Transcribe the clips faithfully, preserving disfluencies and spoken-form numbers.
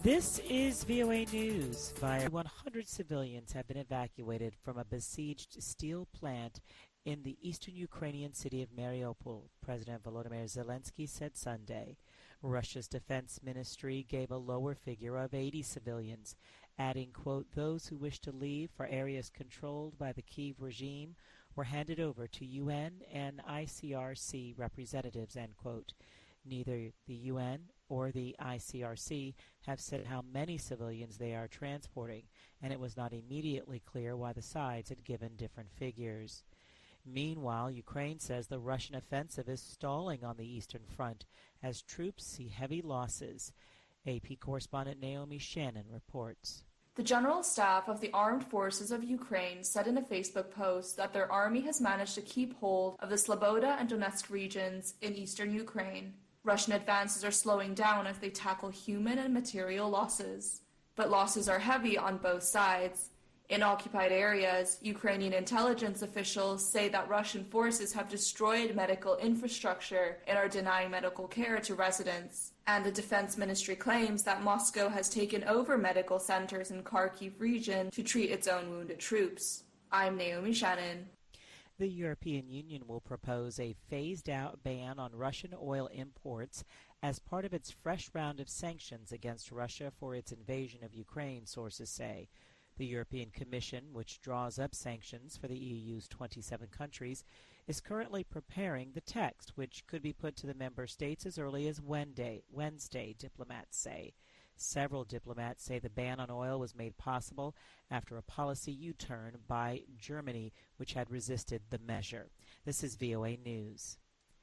This is V O A News. Via one hundred civilians have been evacuated from a besieged steel plant in the eastern Ukrainian city of Mariupol, President Volodymyr Zelensky said Sunday. Russia's defense ministry gave a lower figure of eighty civilians, adding, quote, those who wish to leave for areas controlled by the Kyiv regime were handed over to U N and I C R C representatives, end quote. Neither the U N or the I C R C have said how many civilians they are transporting, and it was not immediately clear why the sides had given different figures. Meanwhile, Ukraine says the Russian offensive is stalling on the eastern front as troops see heavy losses. A P correspondent Naomi Shannon reports. The General Staff of the Armed Forces of Ukraine said in a Facebook post that their army has managed to keep hold of the Sloboda and Donetsk regions in eastern Ukraine. Russian advances are slowing down as they tackle human and material losses. But losses are heavy on both sides. In occupied areas, Ukrainian intelligence officials say that Russian forces have destroyed medical infrastructure and are denying medical care to residents. And the defense ministry claims that Moscow has taken over medical centers in Kharkiv region to treat its own wounded troops. I'm Naomi Shannon. The European Union will propose a phased-out ban on Russian oil imports as part of its fresh round of sanctions against Russia for its invasion of Ukraine, sources say. The European Commission, which draws up sanctions for the E U's twenty-seven countries, is currently preparing the text, which could be put to the member states as early as Wednesday, Wednesday, diplomats say. Several diplomats say the ban on oil was made possible after a policy U-turn by Germany, which had resisted the measure. This is V O A News.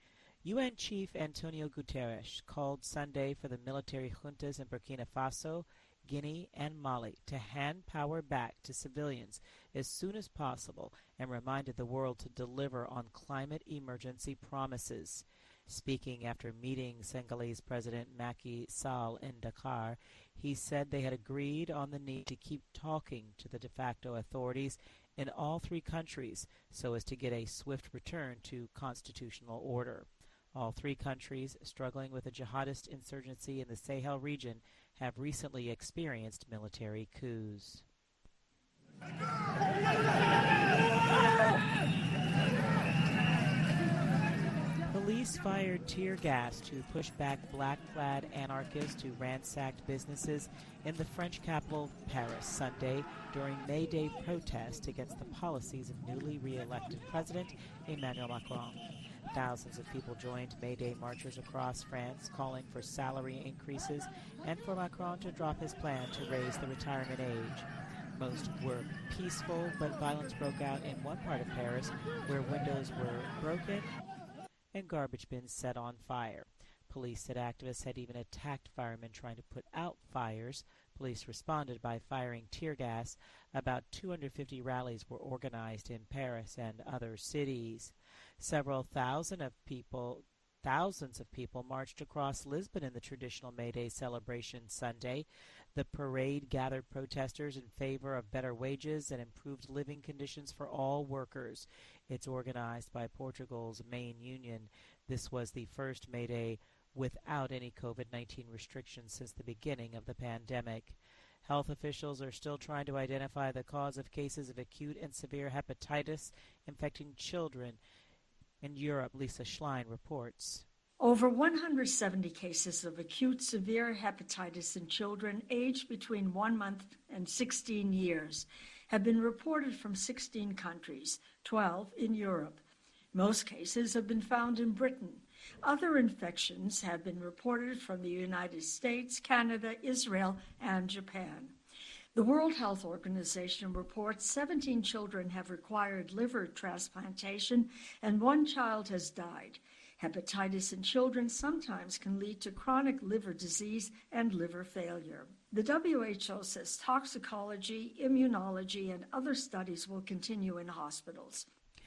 U N Chief Antonio Guterres called Sunday for the military juntas in Burkina Faso, Guinea, and Mali to hand power back to civilians as soon as possible and reminded the world to deliver on climate emergency promises. Speaking after meeting Senegalese President Macky Sall in Dakar, he said they had agreed on the need to keep talking to the de facto authorities in all three countries so as to get a swift return to constitutional order. All three countries, struggling with a jihadist insurgency in the Sahel region, have recently experienced military coups. Police fired tear gas to push back black-clad anarchists who ransacked businesses in the French capital, Paris, Sunday during May Day protests against the policies of newly re-elected President Emmanuel Macron. Thousands of people joined May Day marchers across France calling for salary increases and for Macron to drop his plan to raise the retirement age. Most were peaceful, but violence broke out in one part of Paris where windows were broken and garbage bins set on fire. Police said activists had even attacked firemen trying to put out fires. Police responded by firing tear gas. About two hundred fifty rallies were organized in Paris and other cities. Several thousand of people, thousands of people marched across Lisbon in the traditional May Day celebration Sunday. The parade gathered protesters in favor of better wages and improved living conditions for all workers. It's organized by Portugal's main union. This was the first May Day without any COVID nineteen restrictions since the beginning of the pandemic. Health officials are still trying to identify the cause of cases of acute and severe hepatitis infecting children. In Europe, Lisa Schlein reports. Over one hundred seventy cases of acute severe hepatitis in children aged between one month and sixteen years have been reported from sixteen countries, twelve in Europe. Most cases have been found in Britain. Other infections have been reported from the United States, Canada, Israel, and Japan. The World Health Organization reports seventeen children have required liver transplantation and one child has died. Hepatitis in children sometimes can lead to chronic liver disease and liver failure. The W H O says toxicology, immunology, and other studies will continue in hospitals.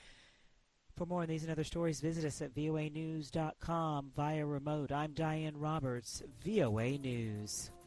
For more on these and other stories, visit us at V O A news dot com via remote. I'm Diane Roberts, V O A News.